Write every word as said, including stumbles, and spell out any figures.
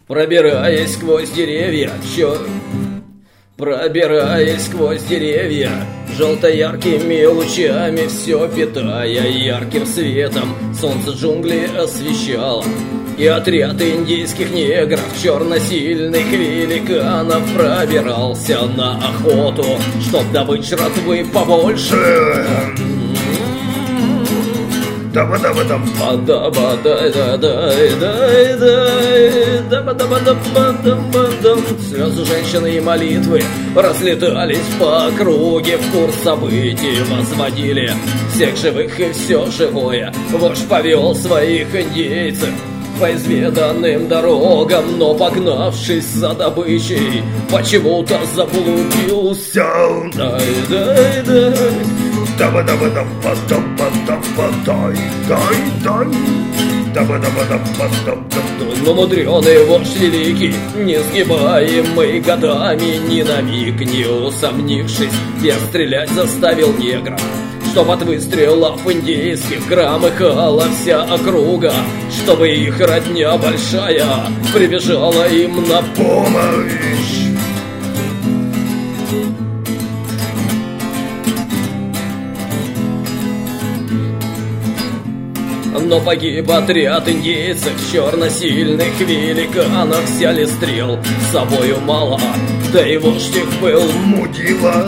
Пробираясь сквозь деревья, чё... Пробираясь сквозь деревья, желто-яркими лучами все питая ярким светом, солнце джунгли освещало. И отряд индийских негров, черносильных великанов, пробирался на охоту, чтоб добыть жратвы побольше. Слезы женщины и молитвы разлетались по округе, в курс событий возводили всех живых и все живое. Вождь повел своих индейцев по изведанным дорогам, но, погнавшись за добычей, почему-то заблудился. Дай-дай-дай. Но мудреный вождь великий, несгибаемый годами, ни на миг не усомнившись, без стрелять заставил негра, чтоб от выстрелов индейских громыхала вся округа, чтобы их родня большая прибежала им на помощь. Но погиб отряд индейцев, черносильных великанов, взяли стрел с собою мало, да и вождь их был мудила.